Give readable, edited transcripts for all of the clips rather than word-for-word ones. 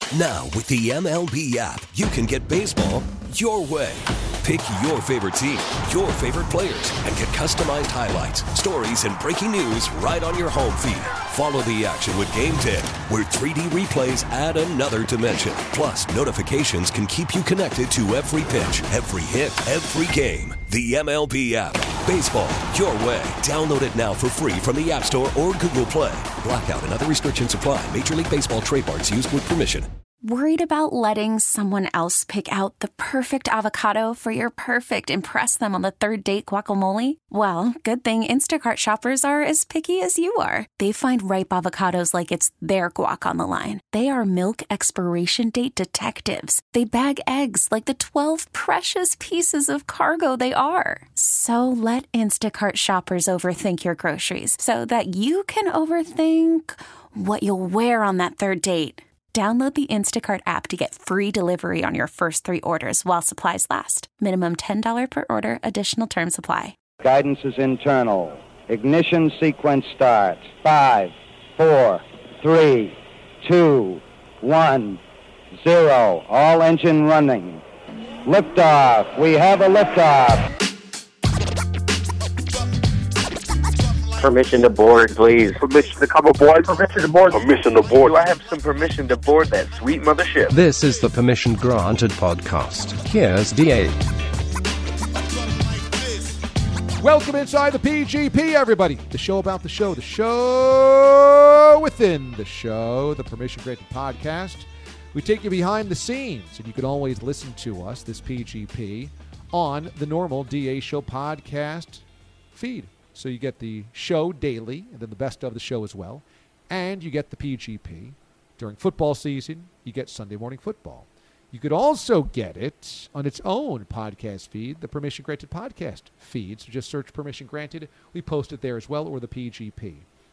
Now, with the MLB app, you can get baseball your way. Pick your favorite team, your favorite players, and get customized highlights, stories, and breaking news right on your home feed. Follow the action with Game 10, where 3D replays add another dimension. Plus, notifications can keep you connected to every pitch, every hit, every game. The MLB app. Baseball your way. Download it now for free from the App Store or Google Play. Blackout and other restrictions apply. Major League Baseball trademarks used with permission. Worried about letting someone else pick out the perfect avocado for your perfect impress them on the third date guacamole? Well, good thing Instacart shoppers are as picky as you are. They find ripe avocados like it's their guac on the line. They are milk expiration date detectives. They bag eggs like the 12 precious pieces of cargo they are. So let Instacart shoppers overthink your groceries so that you can overthink what you'll wear on that third date. Download the Instacart app to get free delivery on your first 3 orders while supplies last. Minimum $10 per order. Additional terms apply. Guidance is internal. Ignition sequence starts. 5, 4, 3, 2, 1, 0. All engine running. Liftoff. We have a liftoff. Permission to board, please. Permission to come aboard. Permission to board. Permission to board. Do I have some permission to board that sweet mothership? This is the Permission Granted podcast. Here's DA. Welcome inside the PGP, everybody. The show about the show. The show within the show. The Permission Granted podcast. We take you behind the scenes, and you can always listen to us, this PGP, on the normal DA Show podcast feed. So you get the show daily, and then the best of the show as well. And you get the PGP. During football season, you get Sunday Morning Football. You could also get it on its own podcast feed, the Permission Granted podcast feed. So just search Permission Granted. We post it there as well, or the PGP.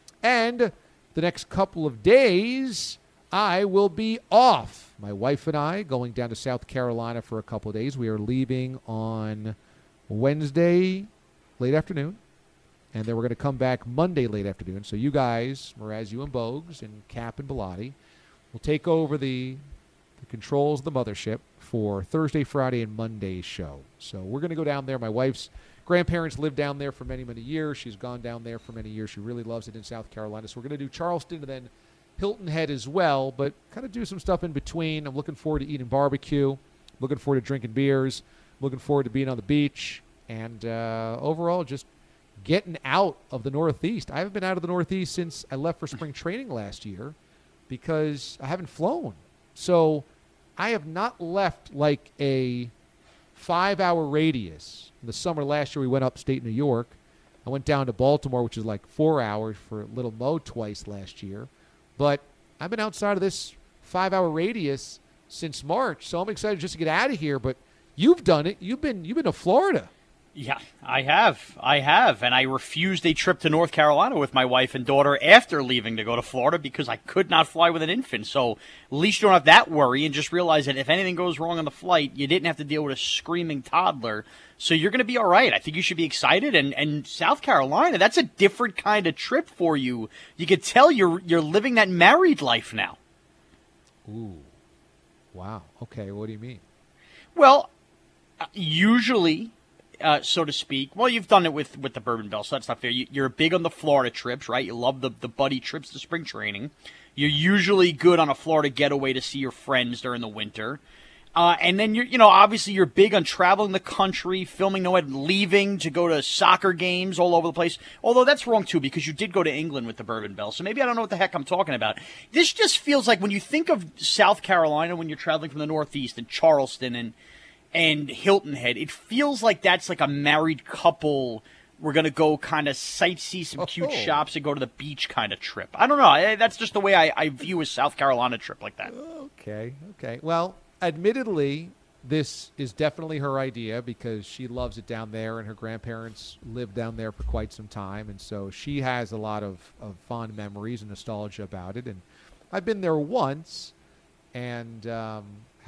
And the next couple of days, I will be off. My wife and I going down to South Carolina for a couple of days. We are leaving on Wednesday late afternoon. And then we're going to come back Monday late afternoon. So you guys, Mraz, you and Bogues, and Cap and Bellotti, will take over the controls of the mothership for Thursday, Friday, and Monday's show. So we're going to go down there. My wife's grandparents lived down there for many, many years. She's gone down there for many years. She really loves it in South Carolina. So we're going to do Charleston and then Hilton Head as well, but kind of do some stuff in between. I'm looking forward to eating barbecue. Looking forward to drinking beers. Looking forward to being on the beach. And overall, just getting out of the Northeast. I haven't been out of the Northeast since I left for spring training last year because I haven't flown. So I have not left like a 5-hour radius. In the summer last year, we went upstate New York. I went down to Baltimore, which is like 4 hours for Little Mo twice last year. But I've been outside of this 5-hour radius since March, so I'm excited just to get out of here. But you've done it. You've been to Florida. Yeah, I have. And I refused a trip to North Carolina with my wife and daughter after leaving to go to Florida because I could not fly with an infant. So at least you don't have that worry, and just realize that if anything goes wrong on the flight, you didn't have to deal with a screaming toddler. So you're going to be all right. I think you should be excited. And South Carolina, that's a different kind of trip for you. You could tell you're living that married life now. Ooh. Wow. Okay, what do you mean? Well, usually, so to speak. Well, you've done it with the Bourbon Bell, so that's not fair. You're big on the Florida trips, right? You love the buddy trips to spring training. You're usually good on a Florida getaway to see your friends during the winter. And then obviously you're big on traveling the country, filming leaving to go to soccer games all over the place. Although that's wrong too, because you did go to England with the Bourbon Bell. So maybe I don't know what the heck I'm talking about. This just feels like when you think of South Carolina, when you're traveling from the Northeast and Charleston and Hilton Head, it feels like that's like a married couple. We're going to go kind of sightsee some cute shops and go to the beach kind of trip. I don't know. That's just the way I view a South Carolina trip like that. Okay. Well, admittedly, this is definitely her idea because she loves it down there and her grandparents lived down there for quite some time. And so she has a lot of fond memories and nostalgia about it. And I've been there once and that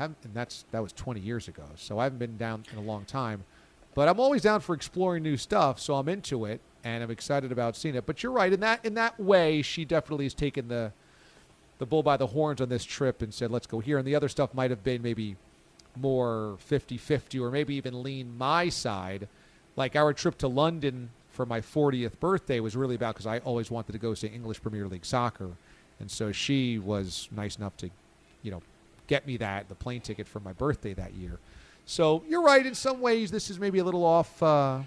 was 20 years ago. So I haven't been down in a long time. But I'm always down for exploring new stuff, so I'm into it, and I'm excited about seeing it. But you're right. In that way, she definitely has taken the the bull by the horns on this trip and said, let's go here. And the other stuff might have been maybe more 50-50 or maybe even lean my side. Like our trip to London for my 40th birthday was really about because I always wanted to go see English Premier League soccer. And so she was nice enough to, get me the plane ticket for my birthday that year. So you're right. In some ways, this is maybe a little off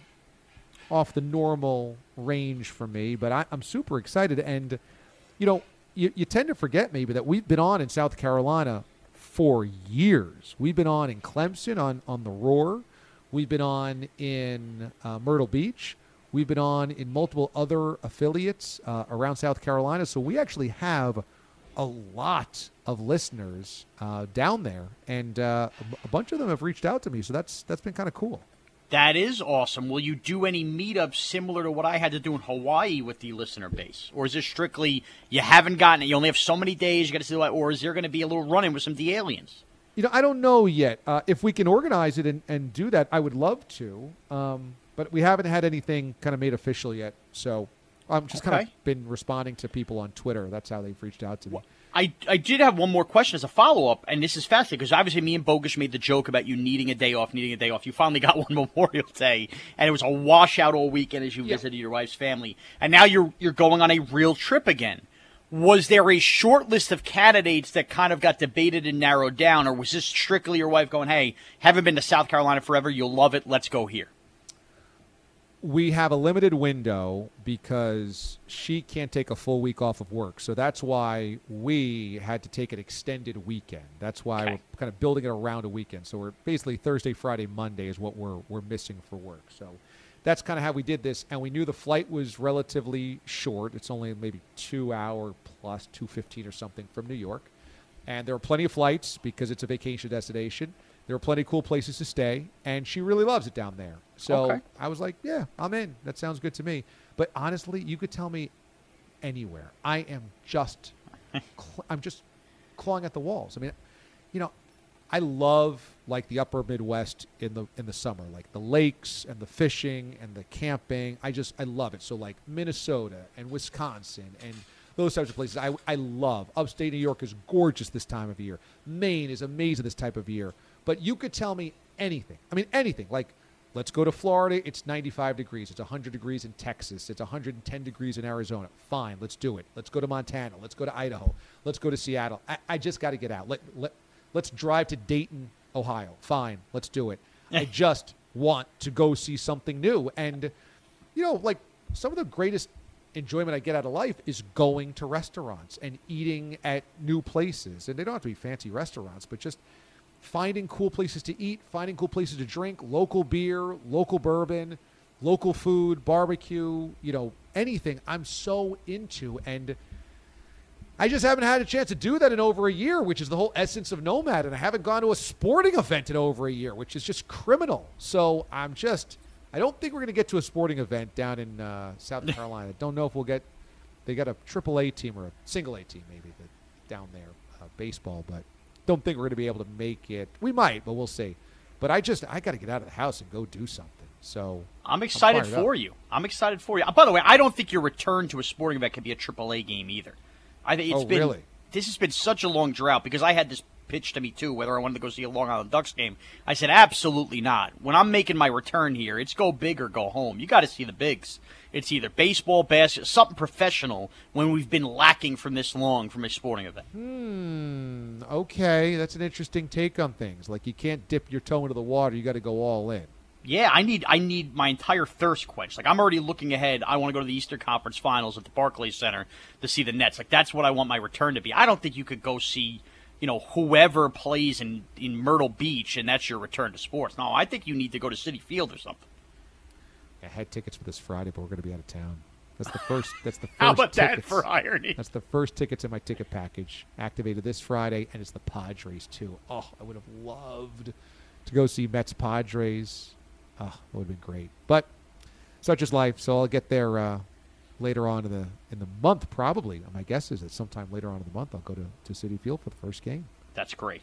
the normal range for me, but I'm super excited. And, you tend to forget maybe that we've been on in South Carolina for years. We've been on in Clemson on the Roar. We've been on in Myrtle Beach. We've been on in multiple other affiliates around South Carolina. So we actually have a lot of listeners down there, and a bunch of them have reached out to me. So that's been kind of cool. That is awesome. Will you do any meetups similar to what I had to do in Hawaii with the listener base? Or is this strictly you haven't gotten it, you only have so many days, you got to see what, or is there going to be a little run-in with some D-aliens? I don't know yet. If we can organize it and do that, I would love to. But we haven't had anything kind of made official yet. So I'm just kind of been responding to people on Twitter. That's how they've reached out to me. Well, I did have one more question as a follow-up, and this is fascinating because obviously me and Bogus made the joke about you needing a day off. You finally got one Memorial Day, and it was a washout all weekend as you visited your wife's family. And now you're going on a real trip again. Was there a short list of candidates that kind of got debated and narrowed down, or was this strictly your wife going, hey, haven't been to South Carolina forever, you'll love it, let's go here? We have a limited window because she can't take a full week off of work. So that's why we had to take an extended weekend. That's why we're kind of building it around a weekend. So we're basically Thursday, Friday, Monday is what we're missing for work. So that's kind of how we did this. And we knew the flight was relatively short. It's only maybe 2 hour plus 2:15 or something from New York. And there are plenty of flights because it's a vacation destination. There are plenty of cool places to stay, and she really loves it down there. So I was like, yeah, I'm in. That sounds good to me. But honestly, you could tell me anywhere. I am just I'm just clawing at the walls. I mean, I love like the upper Midwest in the summer, like the lakes and the fishing and the camping. I love it. So like Minnesota and Wisconsin and those types of places I love. Upstate New York is gorgeous this time of year. Maine is amazing this type of year. But you could tell me anything. I mean, anything. Like, let's go to Florida. It's 95 degrees. It's 100 degrees in Texas. It's 110 degrees in Arizona. Fine, let's do it. Let's go to Montana. Let's go to Idaho. Let's go to Seattle. I just got to get out. Let's drive to Dayton, Ohio. Fine, let's do it. I just want to go see something new. And, like some of the greatest enjoyment I get out of life is going to restaurants and eating at new places. And they don't have to be fancy restaurants, but just finding cool places to eat, finding cool places to drink, local beer, local bourbon, local food, barbecue, anything I'm so into. And I just haven't had a chance to do that in over a year, which is the whole essence of Nomad. And I haven't gone to a sporting event in over a year, which is just criminal. So I don't think we're going to get to a sporting event down in South Carolina. Don't know if they got a AAA team or a single A team maybe down there, baseball, but don't think we're going to be able to make it. We might, but we'll see. But I got to get out of the house and go do something. So I'm excited for you. I'm excited for you. By the way, I don't think your return to a sporting event can be a AAA game either. I think really? This has been such a long drought because I had this pitched to me too, whether I wanted to go see a Long Island Ducks game. I said, absolutely not. When I'm making my return here, it's go big or go home. You got to see the bigs. It's either baseball, basketball, something professional when we've been lacking from this long from a sporting event. Okay, that's an interesting take on things. Like you can't dip your toe into the water. You got to go all in. Yeah, I need my entire thirst quenched. Like I'm already looking ahead. I want to go to the Eastern Conference Finals at the Barclays Center to see the Nets. Like that's what I want my return to be. I don't think you could go see whoever plays in Myrtle Beach, and that's your return to sports. No, I think you need to go to Citi Field or something. I had tickets for this Friday, but we're going to be out of town. That's the first. How about tickets. that for irony? That's the first tickets in my ticket package. Activated this Friday, and it's the Padres too. Oh, I would have loved to go see Mets Padres. Oh, that would have been great. But such is life. So I'll get there later on in the month, probably. My guess is that sometime later on in the month I'll go to Citi Field for the first game. That's great.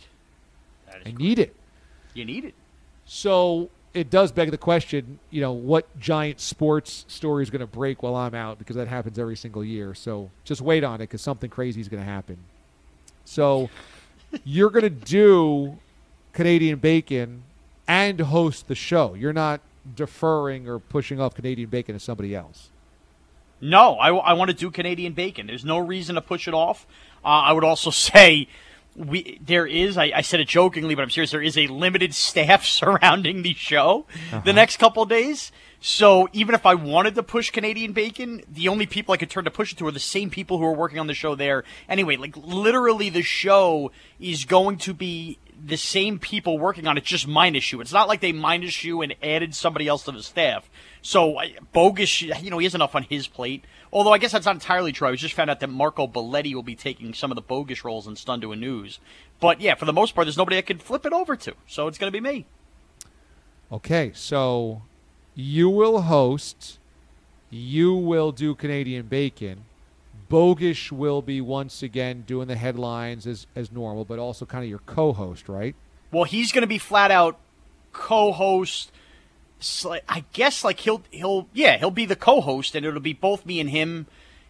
I need it. You need it. So it does beg the question, what giant sports story is going to break while I'm out, because that happens every single year. So just wait on it because something crazy is going to happen. So you're going to do Canadian Bacon and host the show. You're not deferring or pushing off Canadian Bacon to somebody else. No, I want to do Canadian Bacon. There's no reason to push it off. I would also say I said it jokingly, but I'm serious, there is a limited staff surrounding the show the next couple of days. So even if I wanted to push Canadian Bacon, the only people I could turn to push it to are the same people who are working on the show there. Anyway, like literally the show is going to be the same people working on it, just minus you. It's not like they minus you and added somebody else to the staff. So Bogus, he has enough on his plate. Although I guess that's not entirely true. I just found out that Marco Belletti will be taking some of the Bogus roles in Stun Doing News. But yeah, for the most part, there's nobody I could flip it over to. So it's going to be me. Okay, so you will host. You will do Canadian Bacon. Bogus will be once again doing the headlines as normal, but also kind of your co-host, right? Well, he's going to be flat out co-host. I guess like he'll be the co-host, and it'll be both me and him.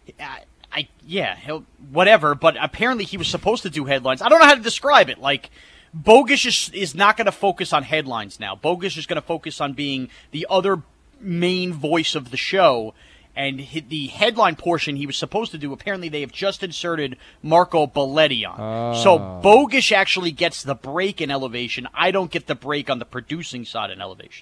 He'll whatever. But apparently he was supposed to do headlines. I don't know how to describe it. Like Bogus is not going to focus on headlines now. Bogus is going to focus on being the other main voice of the show. And the headline portion he was supposed to do, apparently they have just inserted Marco Belletti on. So Bogus actually gets the break in Elevation. I don't get the break on the producing side in Elevation.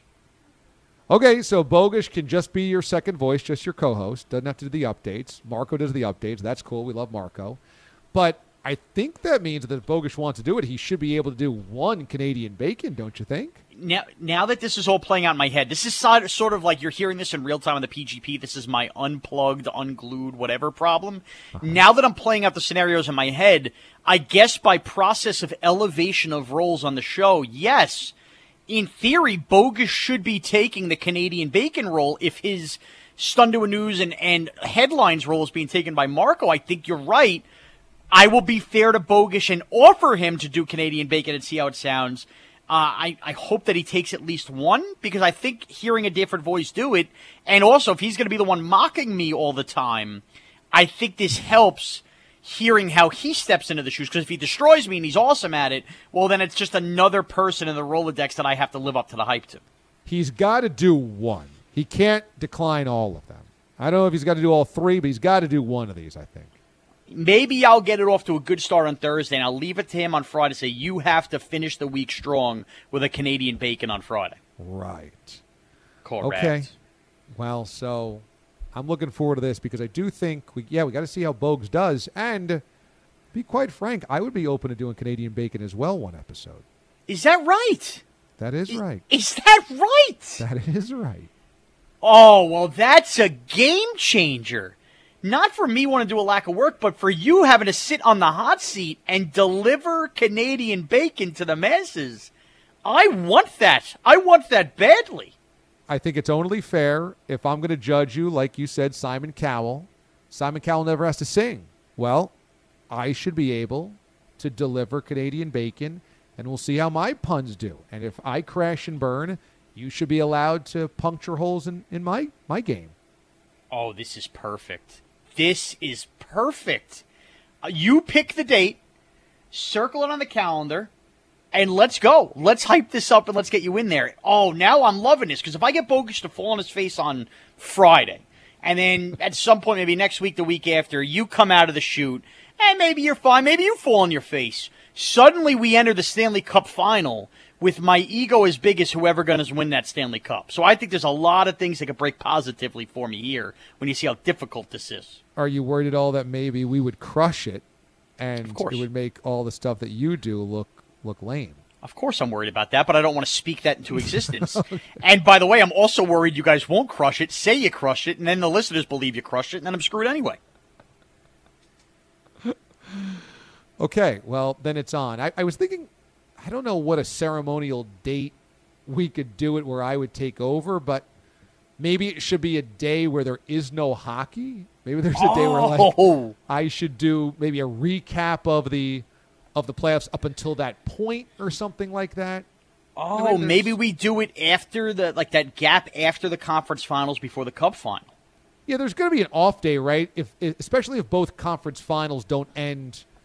Okay, so Bogus can just be your second voice, just your co-host. Doesn't have to do the updates. Marco does the updates. That's cool. We love Marco. But I think that means that if Bogus wants to do it, he should be able to do one Canadian Bacon, don't you think? Now that this is all playing out in my head, this is sort of like you're hearing this in real time on the PGP. This is my unplugged, unglued, whatever problem. Now that I'm playing out the scenarios in my head, I guess by process of elevation of roles on the show, yes, in theory, Bogus should be taking the Canadian Bacon role if his Stun Doing News and headlines role is being taken by Marco. I think you're right. I will be fair to Bogus and offer him to do Canadian Bacon and see how it sounds. I hope that he takes at least one, because I think hearing a different voice do it, and also if he's going to be the one mocking me all the time, I think this helps hearing how he steps into the shoes, because if he destroys me and he's awesome at it, well, then it's just another person in the Rolodex that I have to live up to the hype to. He's got to do one. He can't decline all of them. I don't know if he's got to do all three, but he's got to do one of these, I think. Maybe I'll get it off to a good start on Thursday, and I'll leave it to him on Friday to say, you have to finish the week strong with a Canadian Bacon on Friday. Right. Correct. Okay. Well, so I'm looking forward to this, because I do think we got to see how Bogues does. And to be quite frank, I would be open to doing Canadian Bacon as well one episode. Is that right? That is right. Is that right? That is right. Oh, well, that's a game changer. Not for me wanting to do a lack of work, but for you having to sit on the hot seat and deliver Canadian Bacon to the masses. I want that. I want that badly. I think it's only fair if I'm going to judge you, like you said, Simon Cowell. Simon Cowell never has to sing. Well, I should be able to deliver Canadian Bacon, and we'll see how my puns do. And if I crash and burn, you should be allowed to puncture holes in my game. Oh, this is perfect. This is perfect. You pick the date, circle it on the calendar, and let's go. Let's hype this up and let's get you in there. Oh, now I'm loving this, because if I get Bogus to fall on his face on Friday, and then at some point, maybe next week, the week after, you come out of the shoot, and maybe you're fine, maybe you fall on your face. Suddenly we enter the Stanley Cup final with my ego as big as whoever going to win that Stanley Cup. So I think there's a lot of things that could break positively for me here when you see how difficult this is. Are you worried at all that maybe we would crush it, and it would make all the stuff that you do look lame? Of course I'm worried about that, but I don't want to speak that into existence. Okay. And by the way, I'm also worried you guys won't crush it, say you crushed it, and then the listeners believe you crushed it, and then I'm screwed anyway. Okay, well, then it's on. I was thinking, I don't know what a ceremonial date we could do it where I would take over, but maybe it should be a day where there is no hockey. Maybe there's a day where I should do maybe a recap of the playoffs up until that point or something like that. Oh, maybe we do it after that gap after the conference finals before the Cup final. Yeah, there's going to be an off day, right? Especially if both conference finals don't end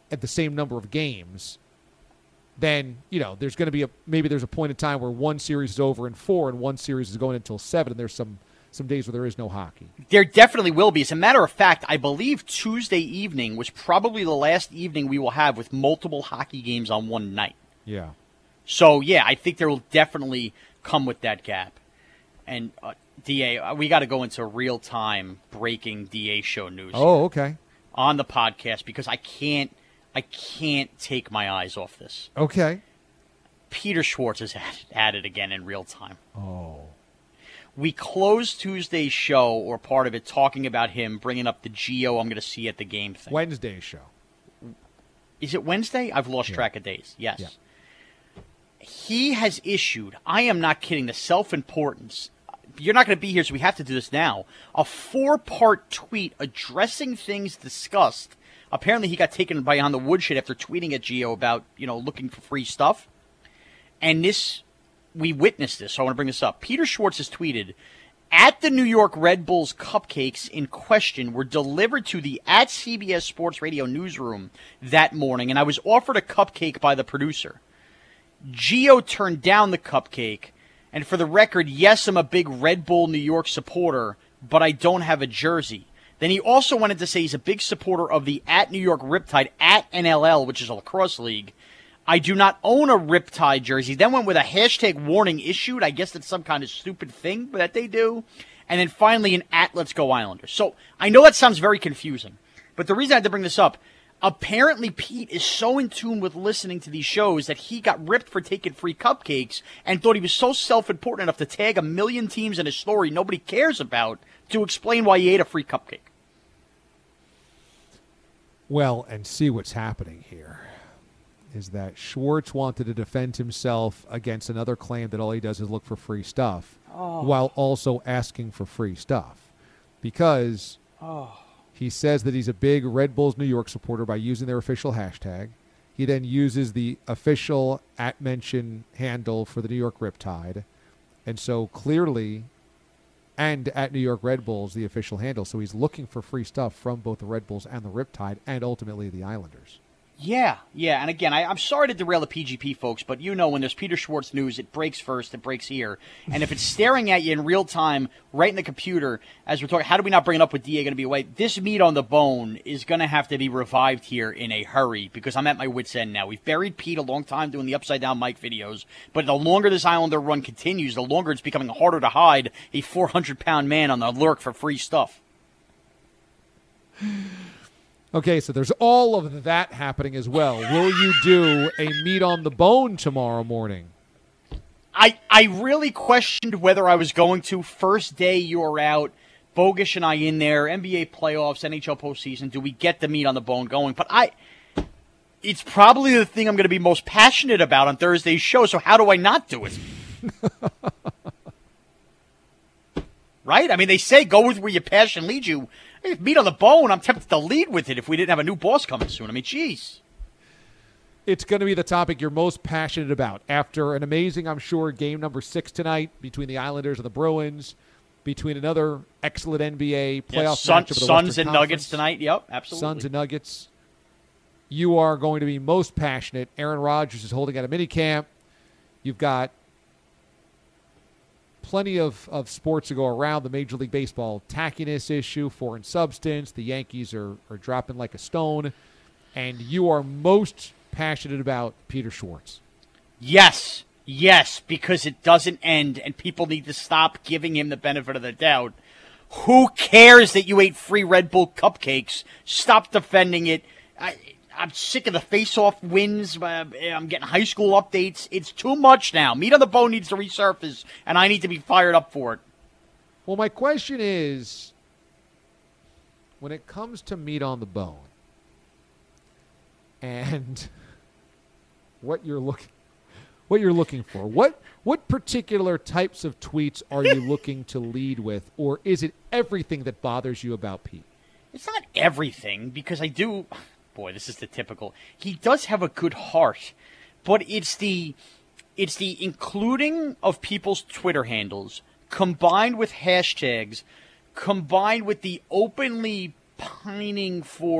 at the same number of games, then, there's going to be there's a point in time where one series is over in 4 and one series is going until 7, and there's some days where there is no hockey. There definitely will be. As a matter of fact, I believe Tuesday evening was probably the last evening we will have with multiple hockey games on one night. Yeah. So, yeah, I think there will definitely come with that gap. And, DA, we got to go into real-time breaking DA show news. Oh, okay. On the podcast, because I can't take my eyes off this. Okay. Peter Schwartz is at it again in real time. Oh. We closed Tuesday's show, or part of it, talking about him bringing up the Geo I'm going to see at the game thing. Wednesday's show. Is it Wednesday? I've lost track of days. Yes. Yeah. He has issued, I am not kidding, the self-importance. You're not going to be here, so we have to do this now. A 4-part tweet addressing things discussed. Apparently, he got taken on the woodshed after tweeting at Geo about, looking for free stuff. And we witnessed this, so I want to bring this up. Peter Schwartz has tweeted, at the New York Red Bulls cupcakes in question were delivered to the at CBS Sports Radio newsroom that morning, and I was offered a cupcake by the producer. Geo turned down the cupcake, and for the record, yes, I'm a big Red Bull New York supporter, but I don't have a jersey. Then he also wanted to say he's a big supporter of the at New York Riptide at NLL, which is a lacrosse league. I do not own a Riptide jersey. Then went with a hashtag warning issued. I guess that's some kind of stupid thing that they do. And then finally an at Let's Go Islanders. So I know that sounds very confusing. But the reason I had to bring this up, apparently Pete is so in tune with listening to these shows that he got ripped for taking free cupcakes and thought he was so self-important enough to tag 1 million teams in a story nobody cares about to explain why he ate a free cupcake. Well, and see what's happening here is that Schwartz wanted to defend himself against another claim that all he does is look for free stuff while also asking for free stuff. Because he says that he's a big Red Bulls New York supporter by using their official hashtag. He then uses the official @mention handle for the New York Riptide. And so clearly, and at New York Red Bulls, the official handle. So he's looking for free stuff from both the Red Bulls and the Riptide and ultimately the Islanders. Yeah. And again, I'm sorry to derail the PGP, folks, but when there's Peter Schwartz news, it breaks first, it breaks here. And if it's staring at you in real time, right in the computer, as we're talking, how do we not bring it up with DA going to be away? This meat on the bone is going to have to be revived here in a hurry because I'm at my wit's end now. We've buried Pete a long time doing the Upside Down Mike videos, but the longer this Islander run continues, the longer it's becoming harder to hide a 400-pound man on the lurk for free stuff. Okay, so there's all of that happening as well. Will you do a meat on the bone tomorrow morning? I really questioned whether I was going to. First day you're out, Bogusch and I in there, NBA playoffs, NHL postseason. Do we get the meat on the bone going? But it's probably the thing I'm going to be most passionate about on Thursday's show, so how do I not do it? Right? I mean, they say go with where your passion leads you. Meat on the bone, I'm tempted to lead with it if we didn't have a new boss coming soon. I mean, geez. It's going to be the topic you're most passionate about. After an amazing, I'm sure, game number 6 tonight between the Islanders and the Bruins, between another excellent NBA playoff matchup of the Suns Western and Conference. Nuggets tonight. Yep, absolutely. Suns and Nuggets. You are going to be most passionate. Aaron Rodgers is holding at a minicamp. You've got plenty of sports to go around. The Major League Baseball tackiness issue, foreign substance. The Yankees are dropping like a stone. And you are most passionate about Peter Schwartz. Yes, because it doesn't end, and people need to stop giving him the benefit of the doubt. Who cares that you ate free Red Bull cupcakes? Stop defending it. I'm sick of the face-off wins. I'm getting high school updates. It's too much now. Meat on the bone needs to resurface, and I need to be fired up for it. Well, my question is, when it comes to meat on the bone and what you're looking for, what particular types of tweets are you looking to lead with, or is it everything that bothers you about Pete? It's not everything, because I do... Boy, this is the typical. He does have a good heart, but it's the including of people's Twitter handles combined with hashtags, combined with the openly pining for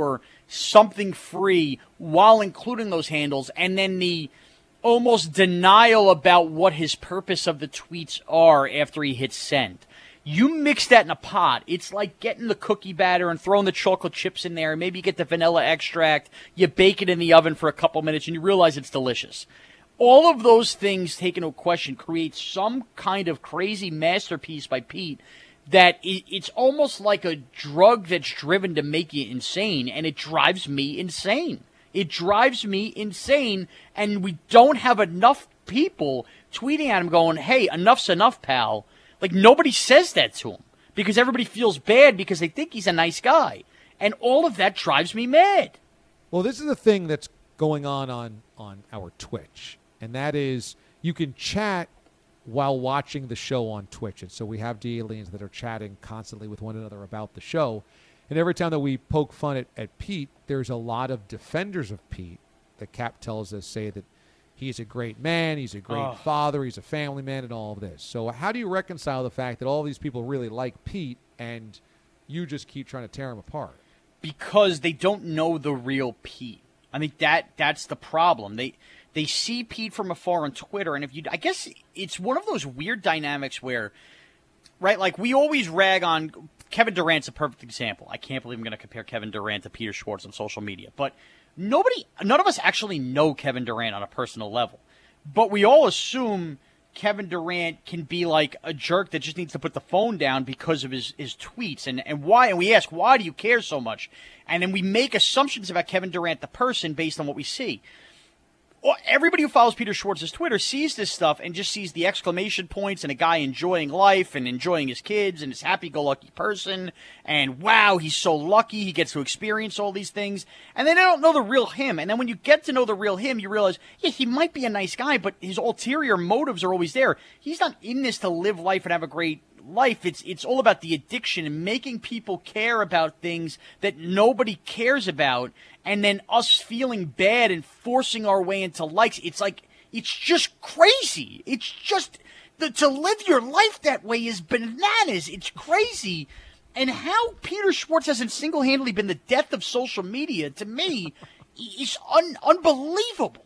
something free while including those handles, and then the almost denial about what his purpose of the tweets are after he hits send. You mix that in a pot, it's like getting the cookie batter and throwing the chocolate chips in there, maybe you get the vanilla extract, you bake it in the oven for a couple minutes, and you realize it's delicious. All of those things taken into question create some kind of crazy masterpiece by Pete that it's almost like a drug that's driven to make you insane, and it drives me insane. It drives me insane, and we don't have enough people tweeting at him going, hey, enough's enough, pal. Like, nobody says that to him because everybody feels bad because they think he's a nice guy. And all of that drives me mad. Well, this is the thing that's going on our Twitch, and that is you can chat while watching the show on Twitch. And so we have D-aliens that are chatting constantly with one another about the show. And every time that we poke fun at Pete, there's a lot of defenders of Pete that Cap tells us say that he's a great man, he's a great father, he's a family man, and all of this. So how do you reconcile the fact that all these people really like Pete and you just keep trying to tear him apart? Because they don't know the real Pete. I mean, that's the problem. They see Pete from afar on Twitter, and I guess it's one of those weird dynamics where, right, like we always rag on Kevin Durant's a perfect example. I can't believe I'm going to compare Kevin Durant to Peter Schwartz on social media, but none of us actually know Kevin Durant on a personal level, but we all assume Kevin Durant can be like a jerk that just needs to put the phone down because of his tweets and why, and we ask, why do you care so much? And then we make assumptions about Kevin Durant, the person, based on what we see. Well, everybody who follows Peter Schwartz's Twitter sees this stuff and just sees the exclamation points and a guy enjoying life and enjoying his kids and his happy-go-lucky person. And wow, he's so lucky he gets to experience all these things. And then they don't know the real him. And then when you get to know the real him, you realize, yeah, he might be a nice guy, but his ulterior motives are always there. He's not in this to live life and have a great life. It's all about the addiction and making people care about things that nobody cares about, and then us feeling bad and forcing our way into likes. It's like, it's just crazy. It's just, to live your life that way is bananas. It's crazy. And how Peter Schwartz hasn't single-handedly been the death of social media, to me, is unbelievable.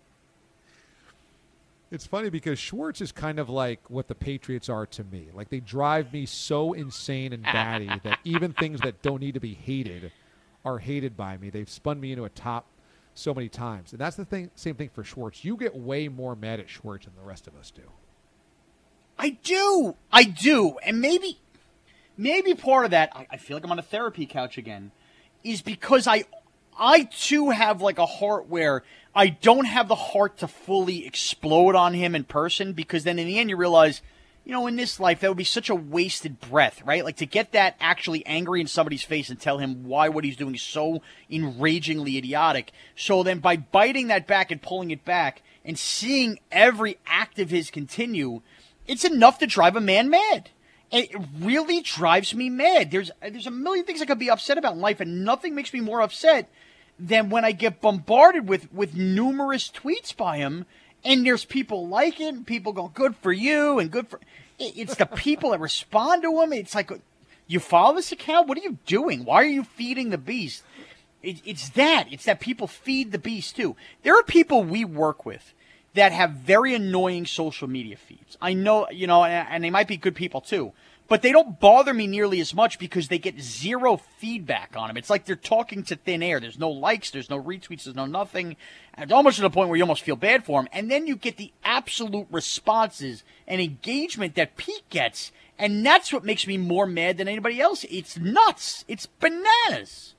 It's funny because Schwartz is kind of like what the Patriots are to me. Like, they drive me so insane and batty that even things that don't need to be hated are hated by me. They've spun me into a top so many times. And that's the same thing for Schwartz. You get way more mad at Schwartz than the rest of us do. I do. And maybe part of that, I feel like I'm on a therapy couch again, is because I too have like a heart where I don't have the heart to fully explode on him in person, because then in the end you realize, in this life that would be such a wasted breath, right? Like, to get that actually angry in somebody's face and tell him why what he's doing is so enragingly idiotic. So then by biting that back and pulling it back and seeing every act of his continue, it's enough to drive a man mad. It really drives me mad. There's a million things I could be upset about in life, and nothing makes me more upset than when I get bombarded with numerous tweets by him, and there's people like it, and people go, good for you, and good for... It's the people that respond to him. It's like, you follow this account? What are you doing? Why are you feeding the beast? It's that people feed the beast too. There are people we work with that have very annoying social media feeds. I know, and they might be good people too, but they don't bother me nearly as much because they get zero feedback on them. It's like they're talking to thin air. There's no likes, there's no retweets, there's no nothing. And almost to the point where you almost feel bad for them. And then you get the absolute responses and engagement that Pete gets, and that's what makes me more mad than anybody else. It's nuts. It's bananas.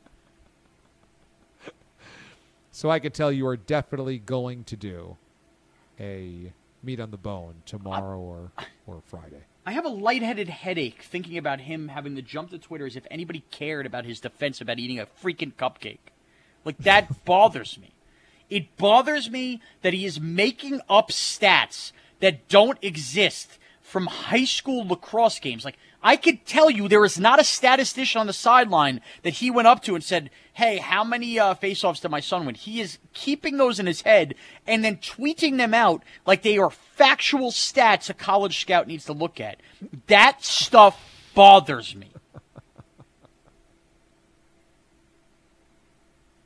So I can tell you are definitely going to do a meat on the bone tomorrow or Friday. I have a lightheaded headache thinking about him having to jump to Twitter as if anybody cared about his defense about eating a freaking cupcake. Like, that bothers me. It bothers me that he is making up stats that don't exist from high school lacrosse games. Like, I could tell you there is not a statistician on the sideline that he went up to and said, hey, how many faceoffs did my son win? He is keeping those in his head and then tweeting them out like they are factual stats a college scout needs to look at. That stuff bothers me.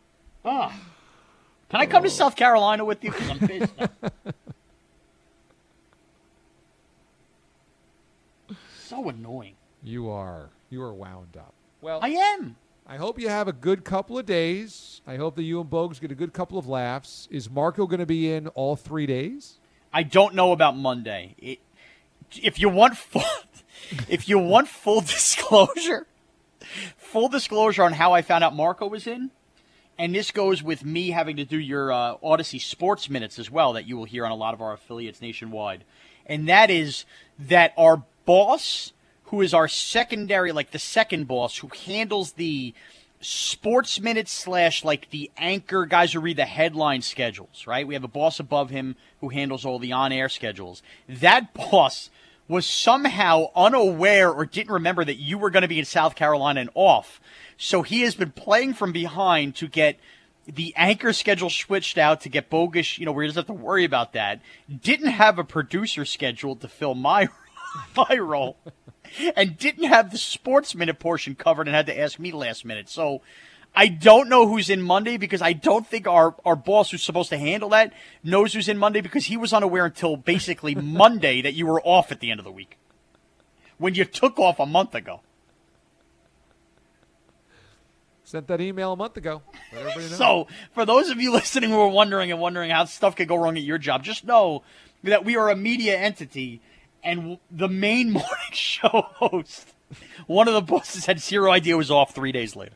Oh. Can I come to South Carolina with you? Because I'm pissed now. So annoying. You are wound up. Well, I am. I hope you have a good couple of days. I hope that you and Bogues get a good couple of laughs. Is Marco going to be in all 3 days? I don't know about Monday. If you want full disclosure on how I found out Marco was in, and this goes with me having to do your Odyssey Sports Minutes as well that you will hear on a lot of our affiliates nationwide, and that is that our boss, who is our secondary, like the second boss, who handles the Sports Minutes / like the anchor guys who read the headline schedules, right? We have a boss above him who handles all the on-air schedules. That boss was somehow unaware or didn't remember that you were going to be in South Carolina and off. So he has been playing from behind to get the anchor schedule switched out to get Bogusch, where he doesn't have to worry about that. Didn't have a producer scheduled to fill my role. And didn't have the Sports Minute portion covered and had to ask me last minute. So I don't know who's in Monday because I don't think our boss who's supposed to handle that knows who's in Monday because he was unaware until basically Monday that you were off at the end of the week when you took off a month ago. Sent that email a month ago. Let everybody know. So for those of you listening who are wondering how stuff could go wrong at your job, just know that we are a media entity. And the main morning show host, one of the bosses had zero idea was off 3 days later.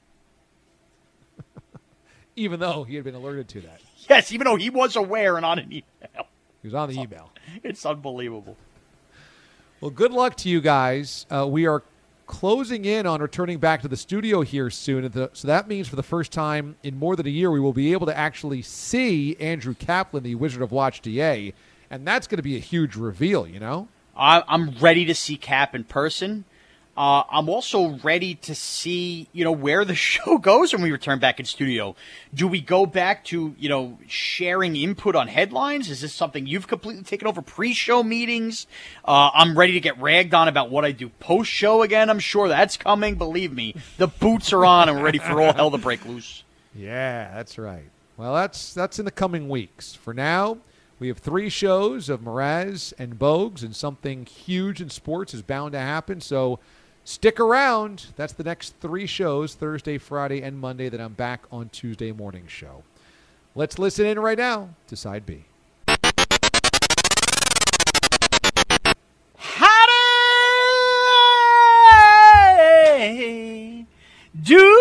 Even though he had been alerted to that. Yes, even though he was aware and on an email. He was on the email. It's unbelievable. Well, good luck to you guys. We are closing in on returning back to the studio here soon. So that means for the first time in more than a year, we will be able to actually see Andrew Kaplan, the Wizard of Watch DA. And that's going to be a huge reveal, I'm ready to see Cap in person. I'm also ready to see, where the show goes when we return back in studio. Do we go back to, sharing input on headlines? Is this something you've completely taken over? Pre-show meetings? I'm ready to get ragged on about what I do post-show again. I'm sure that's coming. Believe me, the boots are on and we're ready for all hell to break loose. Yeah, that's right. Well, that's in the coming weeks. For now, we have 3 shows of Mraz and Bogues, and something huge in sports is bound to happen. So stick around. That's the next 3 shows, Thursday, Friday, and Monday, that I'm back on Tuesday morning show. Let's listen in right now to Side B. Howdy! Do.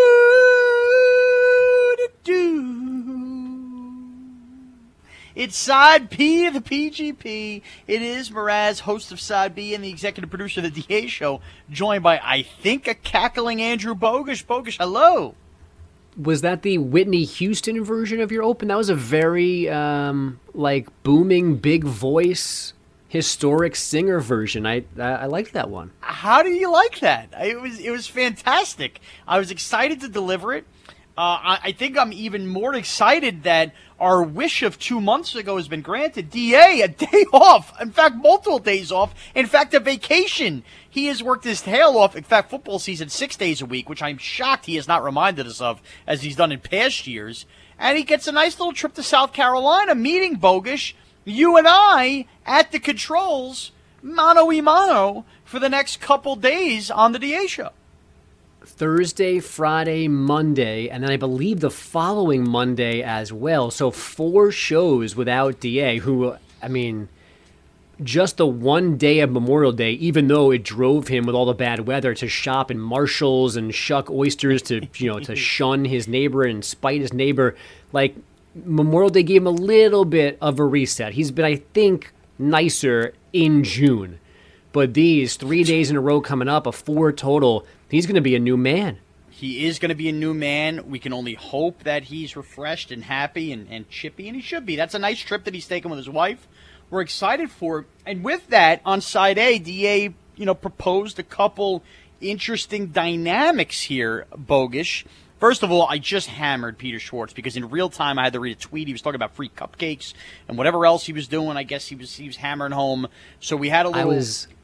It's Side P of the PGP. It is Mraz, host of Side B and the executive producer of the DA Show, joined by, I think, a cackling Andrew Bogusch. Bogusch, hello. Was that the Whitney Houston version of your open? That was a very, booming, big voice, historic singer version. I liked that one. How do you like that? It was fantastic. I was excited to deliver it. I think I'm even more excited that our wish of 2 months ago has been granted. DA, a day off. In fact, multiple days off. In fact, a vacation. He has worked his tail off. In fact, football season 6 days a week, which I'm shocked he has not reminded us of as he's done in past years. And he gets a nice little trip to South Carolina, meeting Bogusch, you and I, at the controls, mano a mano, for the next couple days on the DA Show. Thursday, Friday, Monday, and then I believe the following Monday as well. So 4 shows without DA, who, just the one day of Memorial Day, even though it drove him with all the bad weather to shop in Marshall's and shuck oysters to, to shun his neighbor and spite his neighbor, Memorial Day gave him a little bit of a reset. He's been, I think, nicer in June. But these 3 days in a row coming up, a 4 total, he's going to be a new man. He is going to be a new man. We can only hope that he's refreshed and happy and chippy, and he should be. That's a nice trip that he's taken with his wife. We're excited for it. And with that, on Side A, DA, proposed a couple interesting dynamics here, Bogusch. First of all, I just hammered Peter Schwartz because in real time I had to read a tweet. He was talking about free cupcakes and whatever else he was doing. I guess he was hammering home. So we had a little...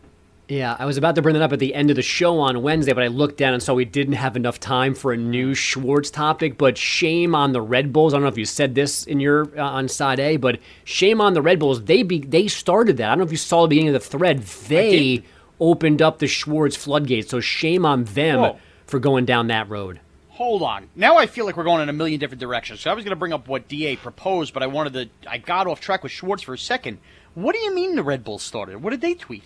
Yeah, I was about to bring that up at the end of the show on Wednesday, but I looked down and saw we didn't have enough time for a new Schwartz topic. But shame on the Red Bulls. I don't know if you said this in your on side A, but shame on the Red Bulls. They started that. I don't know if you saw the beginning of the thread. They opened up the Schwartz floodgates. So shame on them for going down that road. Hold on. Now I feel like we're going in a million different directions. So I was going to bring up what DA proposed, but I got off track with Schwartz for a second. What do you mean the Red Bulls started? What did they tweet?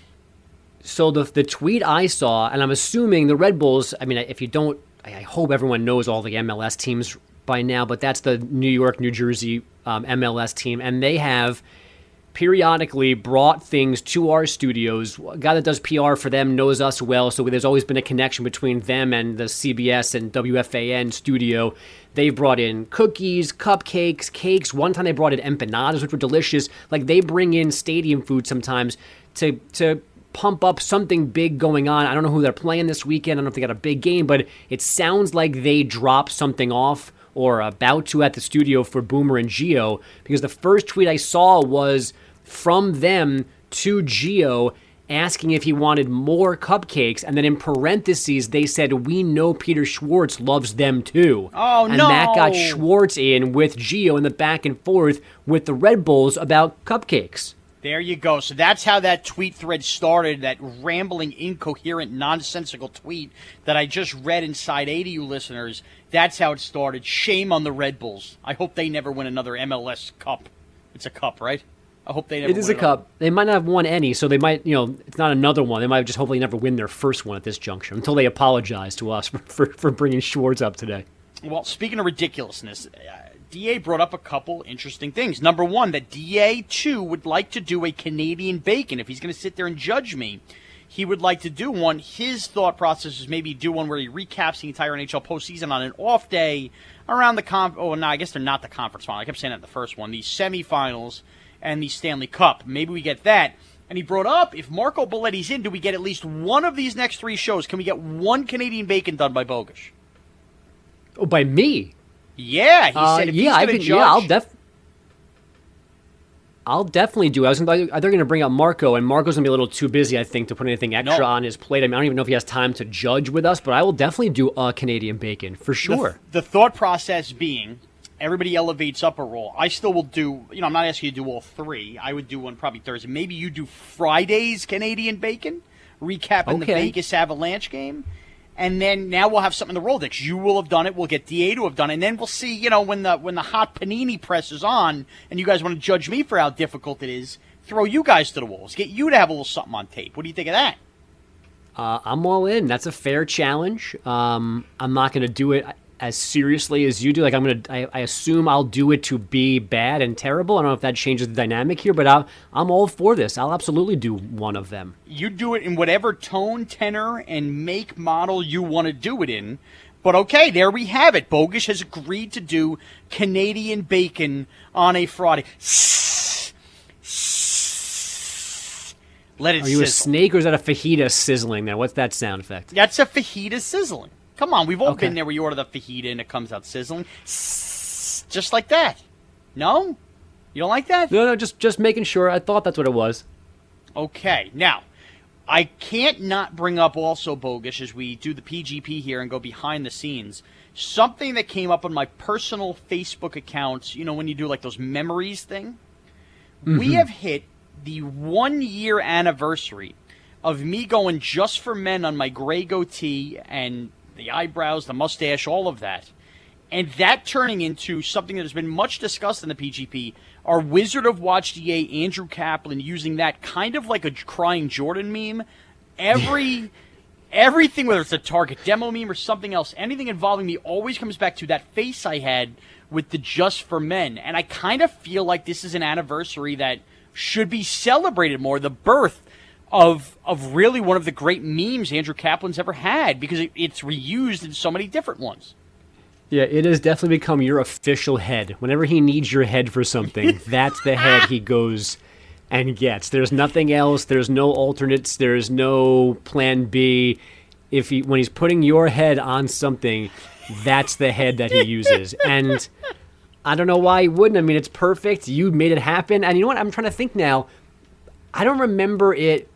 So the tweet I saw, and I'm assuming the Red Bulls, I mean, if you don't, I hope everyone knows all the MLS teams by now, but that's the New York, New Jersey MLS team, and they have periodically brought things to our studios. A guy that does PR for them knows us well, so there's always been a connection between them and the CBS and WFAN studio. They've brought in cookies, cupcakes, cakes. One time they brought in empanadas, which were delicious. Like, they bring in stadium food sometimes to pump up something big going on. I don't know who they're playing this weekend. I don't know if they got a big game, but it sounds like they dropped something off or about to at the studio for Boomer and Gio, because the first tweet I saw was from them to Gio asking if he wanted more cupcakes, and then in parentheses they said, "We know Peter Schwartz loves them too." Oh, and no! that got Schwartz in with Gio in the back and forth with the Red Bulls about cupcakes. There you go. So that's how that tweet thread started, that rambling, incoherent, nonsensical tweet that I just read inside 80 you listeners. That's how it started. Shame on the Red Bulls. I hope they never win another MLS Cup. It's a cup, right? I hope they never win. It is a cup. They might not have won any, so they might, it's not another one. They might just hopefully never win their first one at this juncture until they apologize to us for bringing Schwartz up today. Well, speaking of ridiculousness, DA brought up a couple interesting things. Number one, that DA, too, would like to do a Canadian bacon. If he's going to sit there and judge me, he would like to do one. His thought process is maybe do one where he recaps the entire NHL postseason on an off day around the I guess they're not the conference final. I kept saying that in the first one. The semifinals and the Stanley Cup. Maybe we get that. And he brought up, if Marco Belletti's in, do we get at least one of these next three shows? Can we get one Canadian bacon done by Bogusch? Oh, by me? Yeah, he said if he's going to judge. I'll definitely do. They're going to bring up Marco, and Marco's going to be a little too busy, I think, to put anything extra on his plate. I mean, I don't even know if he has time to judge with us, but I will definitely do a Canadian bacon, for sure. The thought process being, everybody elevates up a roll. I still will do, I'm not asking you to do all three. I would do one probably Thursday. Maybe you do Friday's Canadian bacon, recapping the Vegas Avalanche game. And then now we'll have something in the Rolodex. You will have done it. We'll get DA to have done it. And then we'll see, when the hot panini press is on and you guys want to judge me for how difficult it is, throw you guys to the wolves. Get you to have a little something on tape. What do you think of that? I'm all in. That's a fair challenge. I'm not going to do it as seriously as you do. Like, I assume I'll do it to be bad and terrible. I don't know if that changes the dynamic here, but I'm all for this. I'll absolutely do one of them. You do it in whatever tone, tenor, and make model you want to do it in. But okay, there we have it. Bogusch has agreed to do Canadian bacon on a Friday. Let it sizzle. Are you a snake or is that a fajita sizzling there? What's that sound effect? That's a fajita sizzling. Come on, we've all been there where you order the fajita and it comes out sizzling. Just like that. No? You don't like that? No, just making sure. I thought that's what it was. Okay, now, I can't not bring up also, Bogusch, as we do the PGP here and go behind the scenes, something that came up on my personal Facebook account, when you do like those memories thing. Mm-hmm. We have hit the 1 year anniversary of me going just for men on my gray goatee and the eyebrows, the mustache, all of that. And that turning into something that has been much discussed in the PGP, our Wizard of Watch DA, Andrew Kaplan, using that kind of like a crying Jordan meme. Everything, whether it's a Target demo meme or something else, anything involving me always comes back to that face I had with the Just for Men. And I kind of feel like this is an anniversary that should be celebrated more, the birth of really one of the great memes Andrew Kaplan's ever had, because it's reused in so many different ones. Yeah, it has definitely become your official head. Whenever he needs your head for something, that's the head he goes and gets. There's nothing else. There's no alternates. There's no plan B. When he's putting your head on something, that's the head that he uses. And I don't know why he wouldn't. I mean, it's perfect. You made it happen. And you know what? I'm trying to think now. I don't remember it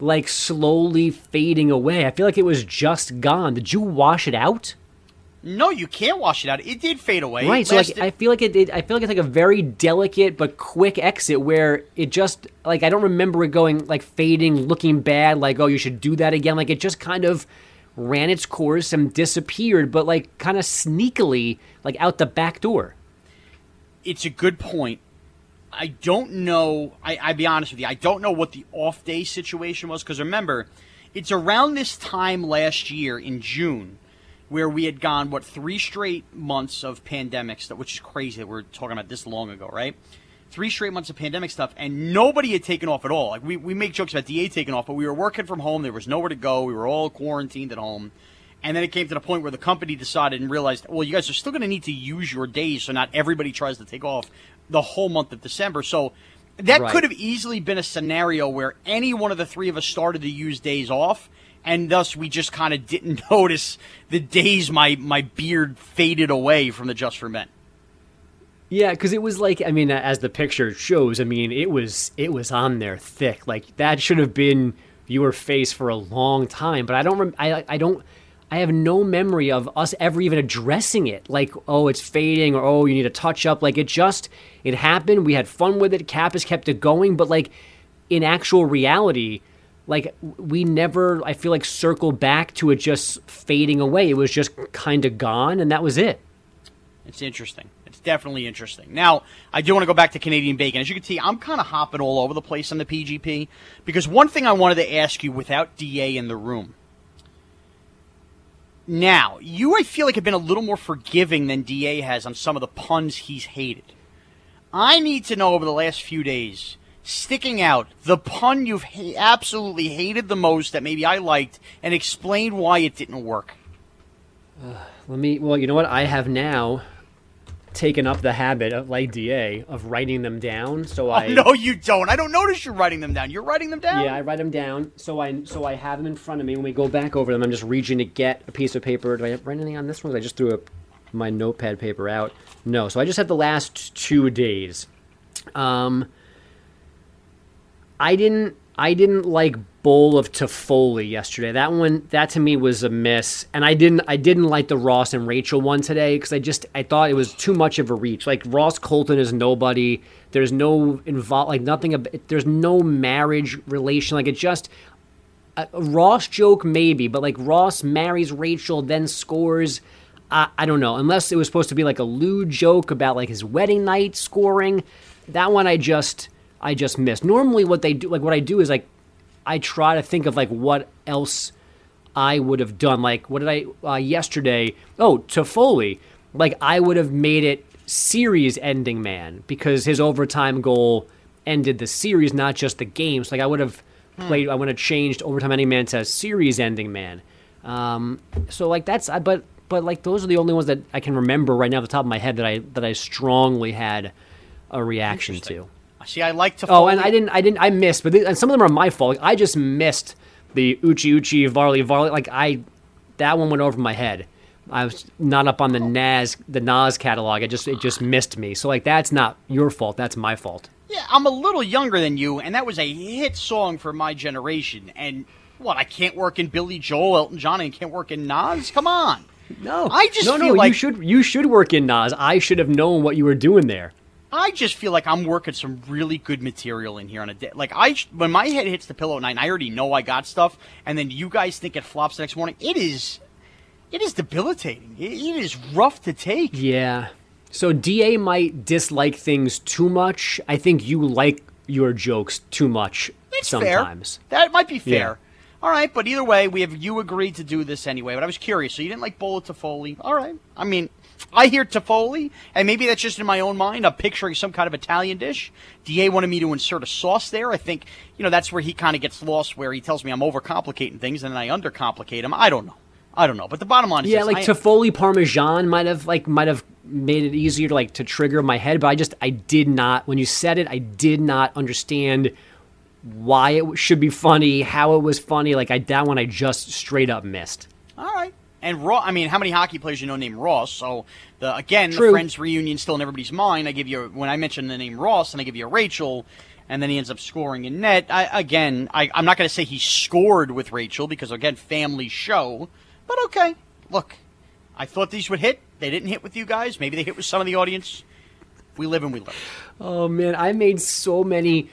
like slowly fading away. I feel like it was just gone. Did you wash it out? No, you can't wash it out. It did fade away. Right. So like, I feel like I feel like it's like a very delicate but quick exit where it just like I don't remember it going like fading, looking bad. Like, oh, you should do that again. Like it just kind of ran its course and disappeared, but like kind of sneakily, like out the back door. It's a good point. I don't know. I'll be honest with you. I don't know what the off day situation was because remember, it's around this time last year in June where we had gone, 3 straight months of pandemic stuff, which is crazy that we're talking about this long ago, right? 3 straight months of pandemic stuff, and nobody had taken off at all. Like, we make jokes about DA taking off, but we were working from home. There was nowhere to go. We were all quarantined at home. And then it came to the point where the company decided and realized, well, you guys are still going to need to use your days, so not everybody tries to take off the whole month of December. So that could have easily been a scenario where any one of the 3 of us started to use days off, and thus we just kind of didn't notice the days my beard faded away from the Just for Men. Yeah, because it was like, I mean, as the picture shows, I mean, it was on there thick. Like that should have been your face for a long time. But I have no memory of us ever even addressing it. Like, oh, it's fading, or oh, you need a touch up. Like it happened. We had fun with it. Cap has kept it going. But like in actual reality, like we never, I feel like, circled back to it just fading away. It was just kind of gone, and that was it. It's interesting. It's definitely interesting. Now, I do want to go back to Canadian Bacon. As you can see, I'm kind of hopping all over the place on the PGP because one thing I wanted to ask you without DA in the room. Now, you, I feel like, have been a little more forgiving than DA has on some of the puns he's hated. I need to know over the last few days, sticking out, the pun you've absolutely hated the most that maybe I liked, and explain why it didn't work. Well, you know what? I have now taken up the habit of, like DA, of writing them down. No, you don't. I don't notice you're writing them down. You're writing them down? Yeah, I write them down. So I have them in front of me. When we go back over them, I'm just reaching to get a piece of paper. Do I write anything on this one? I just threw my notepad paper out. No, so I just have the last 2 days. I didn't like Bowl of Toffoli yesterday. That to me was a miss. And I didn't like the Ross and Rachel one today because I thought it was too much of a reach. Like Ross Colton is nobody. There's no there's no marriage relation. Like it's just a Ross joke maybe, but like Ross marries Rachel then scores. I don't know. Unless it was supposed to be like a lewd joke about like his wedding night scoring. That one I just missed. Normally what I do is like I try to think of like what else I would have done. Like what did I yesterday? Oh, Toffoli. Like I would have made it series ending man because his overtime goal ended the series, not just the game. So like I would have played. I would have changed overtime ending man to series ending man. So like that's but like those are the only ones that I can remember right now off the top of my head that I strongly had a reaction to. See, I like to. Oh, and I missed, but and some of them are my fault. Like, I just missed the Uchi Varley. Like that one went over my head. I was not up on the Nas catalog. It just missed me. So like that's not your fault. That's my fault. Yeah, I'm a little younger than you, and that was a hit song for my generation. And what? I can't work in Billy Joel, Elton John, and can't work in Nas? Come on. No, I just feel like you should work in Nas. I should have known what you were doing there. I just feel like I'm working some really good material in here on a day. Like when my head hits the pillow at night, and I already know I got stuff, and then you guys think it flops the next morning. It is debilitating. It is rough to take. Yeah. So DA might dislike things too much. I think you like your jokes too much sometimes. Fair. That might be fair. Yeah. All right, but either way, you agreed to do this anyway. But I was curious. So you didn't like Bowl of Toffoli. All right. I mean, I hear Toffoli, and maybe that's just in my own mind. I'm picturing some kind of Italian dish. DA wanted me to insert a sauce there. I think, that's where he kind of gets lost, where he tells me I'm overcomplicating things, and then I undercomplicate them. I don't know. But the bottom line is Toffoli Parmesan might have made it easier to trigger my head, but I did not, when you said it, I did not understand why it should be funny, how it was funny. That one I just straight up missed. All right. And Ross, how many hockey players named Ross? So the True. Friends reunion still in everybody's mind. When I mention the name Ross, and I give you a Rachel, and then he ends up scoring in net. I'm not going to say he scored with Rachel because, again, family show. But okay, look, I thought these would hit. They didn't hit with you guys. Maybe they hit with some of the audience. We live and we learn. Oh, man, I made so many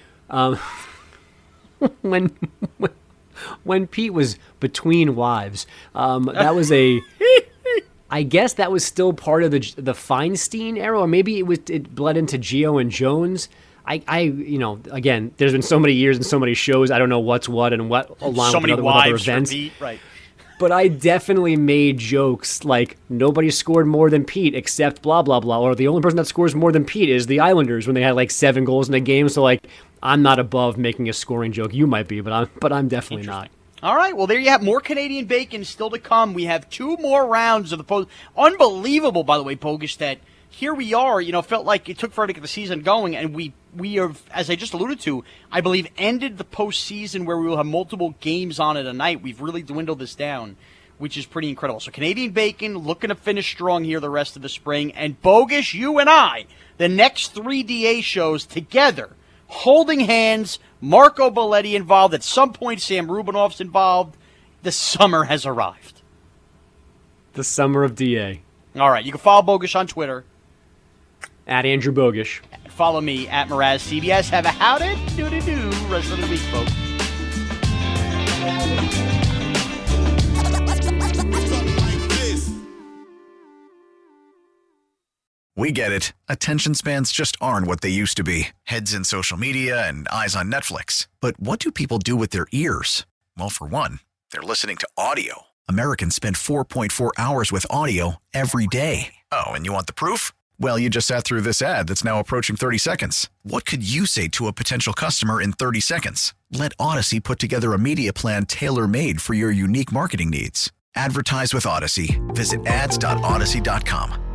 when Pete was between wives. That was I guess that was still part of the Feinstein era, or maybe it bled into Gio and Jones. Again, there's been so many years and so many shows. I don't know what's what and what along so with many other wives events. for Pete, right? But I definitely made jokes like nobody scored more than Pete except blah, blah, blah. Or the only person that scores more than Pete is the Islanders when they had like 7 goals in a game. So like, I'm not above making a scoring joke. You might be, but I'm definitely not. All right, well, there you have more Canadian bacon still to come. We have 2 more rounds of the post. Unbelievable, by the way, Bogus, that here we are, felt like it took forever to get the season going, and we have, as I just alluded to, I believe ended the postseason where we will have multiple games on it a night. We've really dwindled this down, which is pretty incredible. So Canadian bacon looking to finish strong here the rest of the spring. And Bogus, you and I, the next 3 DA shows together, holding hands, Marco Belletti involved. At some point, Sam Rubinoff's involved. The summer has arrived. The summer of DA. All right, you can follow Bogus on Twitter. At Andrew Bogish. Follow me at Mraz CBS. Have a howdy do rest of the week, folks. We get it. Attention spans just aren't what they used to be. Heads in social media and eyes on Netflix. But what do people do with their ears? Well, for one, they're listening to audio. Americans spend 4.4 hours with audio every day. Oh, and you want the proof? Well, you just sat through this ad that's now approaching 30 seconds. What could you say to a potential customer in 30 seconds? Let Odyssey put together a media plan tailor-made for your unique marketing needs. Advertise with Odyssey. Visit ads.odyssey.com.